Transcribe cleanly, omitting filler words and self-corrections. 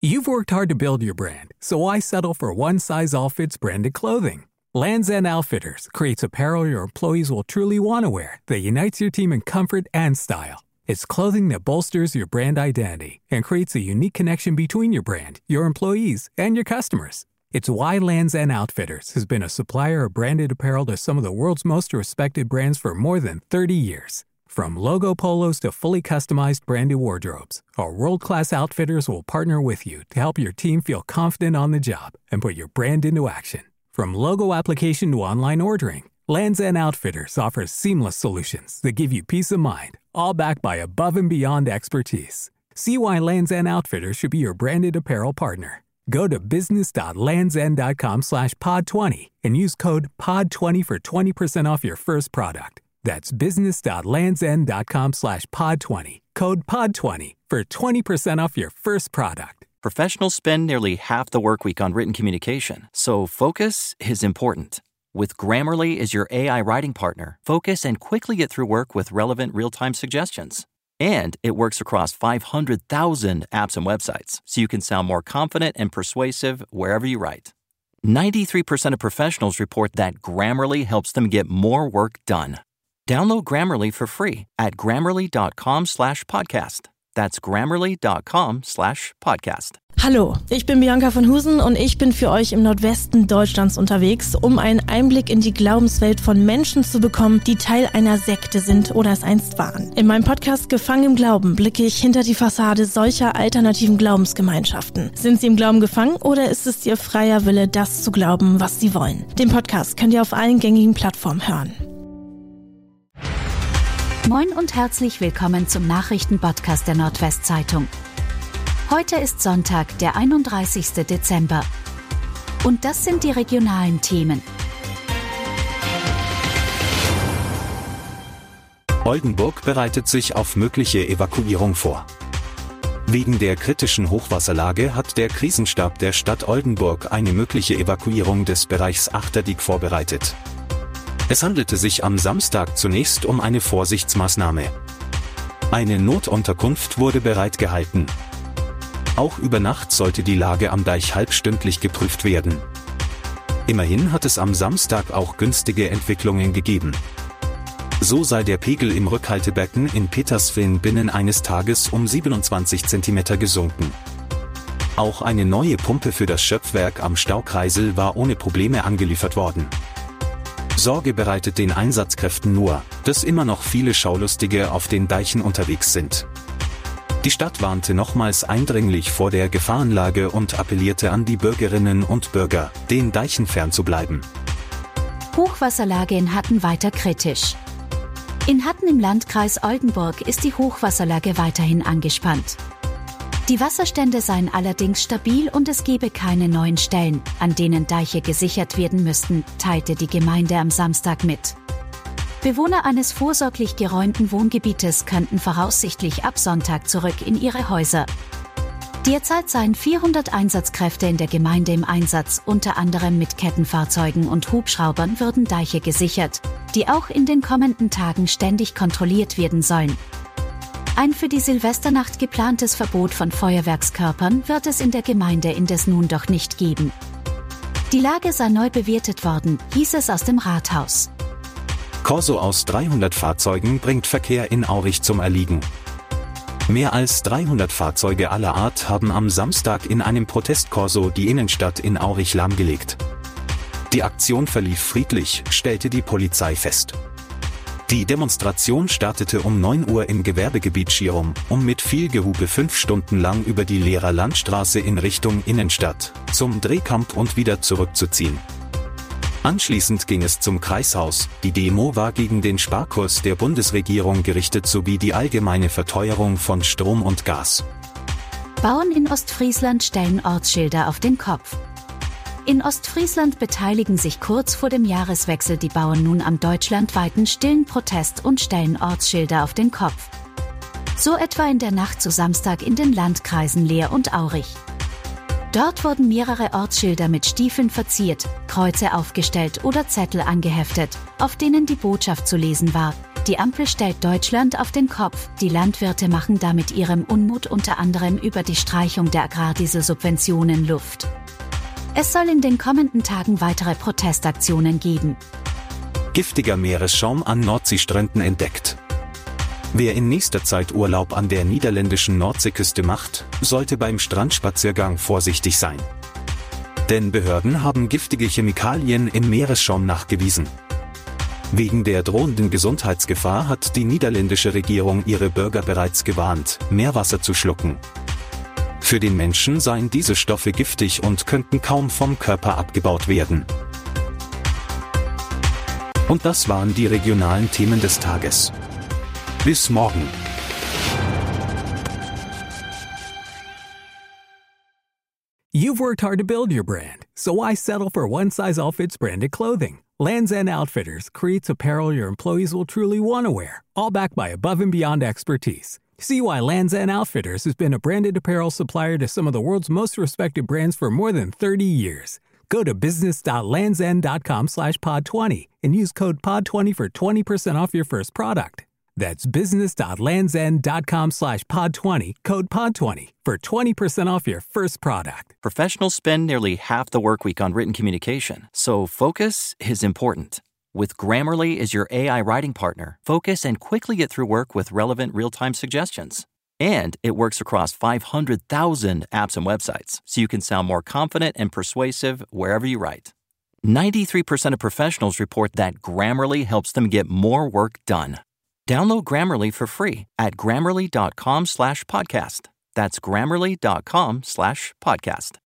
You've worked hard to build your brand, so why settle for one-size-all-fits branded clothing? Lands' End Outfitters creates apparel your employees will truly want to wear that unites your team in comfort and style. It's clothing that bolsters your brand identity and creates a unique connection between your brand, your employees, and your customers. It's why Lands' End Outfitters has been a supplier of branded apparel to some of the world's most respected brands for more than 30 years. From logo polos to fully customized branded wardrobes, our world-class outfitters will partner with you to help your team feel confident on the job and put your brand into action. From logo application to online ordering, Lands' End Outfitters offers seamless solutions that give you peace of mind, all backed by above-and-beyond expertise. See why Lands' End Outfitters should be your branded apparel partner. Go to business.landsend.com/pod20 and use code POD20 for 20% off your first product. That's business.landsend.com/pod20. Code POD20 for 20% off your first product. Professionals spend nearly half the work week on written communication, so focus is important. With Grammarly as your AI writing partner, focus and quickly get through work with relevant real-time suggestions. And it works across 500,000 apps and websites, so you can sound more confident and persuasive wherever you write. 93% of professionals report that Grammarly helps them get more work done. Download Grammarly for free at Grammarly.com/podcast. That's Grammarly.com/podcast. Hallo, ich bin Bianca von Husen und ich bin für euch im Nordwesten Deutschlands unterwegs, um einen Einblick in die Glaubenswelt von Menschen zu bekommen, die Teil einer Sekte sind oder es einst waren. In meinem Podcast Gefangen im Glauben blicke ich hinter die Fassade solcher alternativen Glaubensgemeinschaften. Sind sie im Glauben gefangen oder ist es ihr freier Wille, das zu glauben, was sie wollen? Den Podcast könnt ihr auf allen gängigen Plattformen hören. Moin und herzlich willkommen zum Nachrichtenpodcast der Nordwestzeitung. Heute ist Sonntag, der 31. Dezember. Und das sind die regionalen Themen. Oldenburg bereitet sich auf mögliche Evakuierung vor. Wegen der kritischen Hochwasserlage hat der Krisenstab der Stadt Oldenburg eine mögliche Evakuierung des Bereichs Achterdiek vorbereitet. Es handelte sich am Samstag zunächst um eine Vorsichtsmaßnahme. Eine Notunterkunft wurde bereitgehalten. Auch über Nacht sollte die Lage am Deich halbstündlich geprüft werden. Immerhin hat es am Samstag auch günstige Entwicklungen gegeben. So sei der Pegel im Rückhaltebecken in Petersfehn binnen eines Tages um 27 cm gesunken. Auch eine neue Pumpe für das Schöpfwerk am Staukreisel war ohne Probleme angeliefert worden. Sorge bereitet den Einsatzkräften nur, dass immer noch viele Schaulustige auf den Deichen unterwegs sind. Die Stadt warnte nochmals eindringlich vor der Gefahrenlage und appellierte an die Bürgerinnen und Bürger, den Deichen fernzubleiben. Hochwasserlage in Hatten weiter kritisch. In Hatten im Landkreis Oldenburg ist die Hochwasserlage weiterhin angespannt. Die Wasserstände seien allerdings stabil und es gebe keine neuen Stellen, an denen Deiche gesichert werden müssten, teilte die Gemeinde am Samstag mit. Bewohner eines vorsorglich geräumten Wohngebietes könnten voraussichtlich ab Sonntag zurück in ihre Häuser. Derzeit seien 400 Einsatzkräfte in der Gemeinde im Einsatz, unter anderem mit Kettenfahrzeugen und Hubschraubern würden Deiche gesichert, die auch in den kommenden Tagen ständig kontrolliert werden sollen. Ein für die Silvesternacht geplantes Verbot von Feuerwerkskörpern wird es in der Gemeinde indes nun doch nicht geben. Die Lage sei neu bewertet worden, hieß es aus dem Rathaus. Corso aus 300 Fahrzeugen bringt Verkehr in Aurich zum Erliegen. Mehr als 300 Fahrzeuge aller Art haben am Samstag in einem Protestkorso die Innenstadt in Aurich lahmgelegt. Die Aktion verlief friedlich, stellte die Polizei fest. Die Demonstration startete um 9 Uhr im Gewerbegebiet Schirum, um mit viel Gehube 5 Stunden lang über die Lehrer Landstraße in Richtung Innenstadt, zum Drehkamp und wieder zurückzuziehen. Anschließend ging es zum Kreishaus. Die Demo war gegen den Sparkurs der Bundesregierung gerichtet sowie die allgemeine Verteuerung von Strom und Gas. Bauern in Ostfriesland stellen Ortsschilder auf den Kopf. In Ostfriesland beteiligen sich kurz vor dem Jahreswechsel die Bauern nun am deutschlandweiten stillen Protest und stellen Ortsschilder auf den Kopf. So etwa in der Nacht zu Samstag in den Landkreisen Leer und Aurich. Dort wurden mehrere Ortsschilder mit Stiefeln verziert, Kreuze aufgestellt oder Zettel angeheftet, auf denen die Botschaft zu lesen war: Die Ampel stellt Deutschland auf den Kopf. Die Landwirte machen damit ihrem Unmut unter anderem über die Streichung der Agrardieselsubventionen Luft. Es soll in den kommenden Tagen weitere Protestaktionen geben. Giftiger Meeresschaum an Nordseestränden entdeckt. Wer in nächster Zeit Urlaub an der niederländischen Nordseeküste macht, sollte beim Strandspaziergang vorsichtig sein. Denn Behörden haben giftige Chemikalien im Meeresschaum nachgewiesen. Wegen der drohenden Gesundheitsgefahr hat die niederländische Regierung ihre Bürger bereits gewarnt, Meerwasser zu schlucken. Für den Menschen seien diese Stoffe giftig und könnten kaum vom Körper abgebaut werden. Und das waren die regionalen Themen des Tages. Bis morgen. You've worked hard to build your brand, so why settle for one-size-all-fits branded clothing? Lands' End Outfitters creates apparel your employees will truly want to wear, all backed by above-and-beyond expertise. See why Lands' End Outfitters has been a branded apparel supplier to some of the world's most respected brands for more than 30 years. Go to business.landsend.com/pod20 and use code POD20 for 20% off your first product. That's business.landsend.com/pod20, code POD20 for 20% off your first product. Professionals spend nearly half the work week on written communication, so focus is important. With Grammarly as your AI writing partner, focus and quickly get through work with relevant real-time suggestions. And it works across 500,000 apps and websites, so you can sound more confident and persuasive wherever you write. 93% of professionals report that Grammarly helps them get more work done. Download Grammarly for free at Grammarly.com/podcast. That's Grammarly.com/podcast.